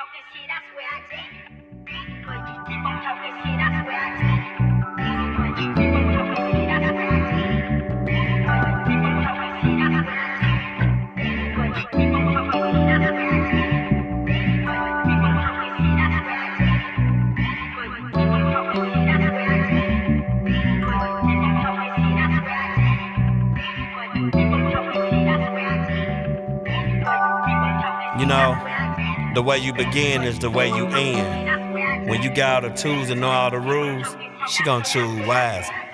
You know, the way you begin is the way you end. When you got all the tools and know all the rules, she gon' choose wise.